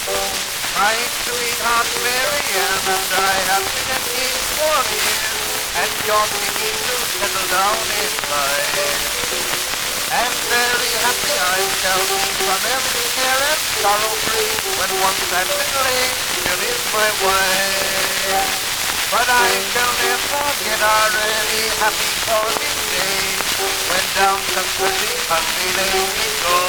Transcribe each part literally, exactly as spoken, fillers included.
My sweetheart Mary Ann and I have been engaged for years, and you're beginning to settle down in life. And very happy I shall be from every care and sorrow free, when once that little angel is my wife. But I shall never get already happy courting days, when down to pretty country ladies go.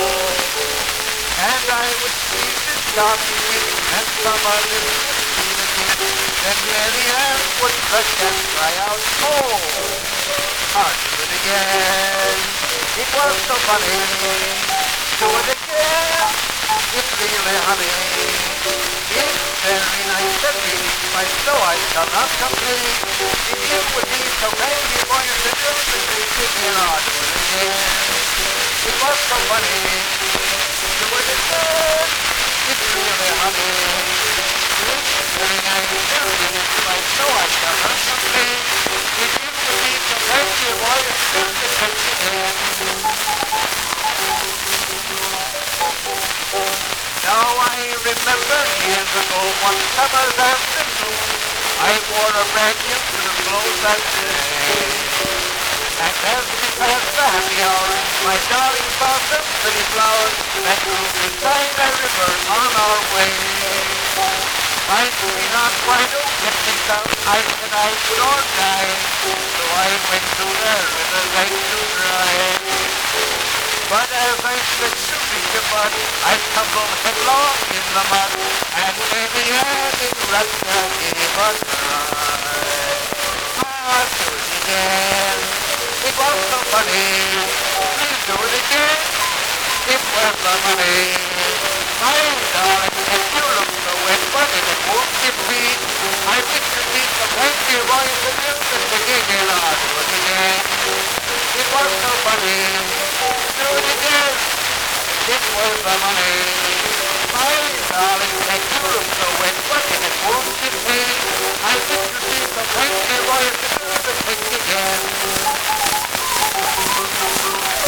And I would see this darling wing and some other see the king, then Mary Ann would blush and cry out, oh, I'll do it again. It was so funny. Do it again. It's really honey. It's very nice and really spice, so I shall not complain. If you would be so kind, you're going to do the thing again. I'll do it again. It was so funny. Do it again. It's really honey. It's very nice and really spice, so I shall not complain. If you would be so kind, you're going to do the thing again. Now I remember years ago, one summer's afternoon, I wore a brand new suit of clothes that day. And as we passed the happy hour, my darling saw some pretty flowers that grew beside a river on our way. My sweetheart, why don't get me down? I said I would or die, so I went to the river right to dry. But as I slid to reach the mud, I tumbled headlong in the mud, and Mary Ann in rapture gave a cry. I'll do it again. It was so funny. Please do it again. It was the money. My darling, if you look so wet, but it won't get me. I think you need some hanky boys to do this again. I'll do it again. It was so funny. Do it again. It was the money. My darling, if you look so wet, but it won't get me. I think you need some hanky boys to do this again.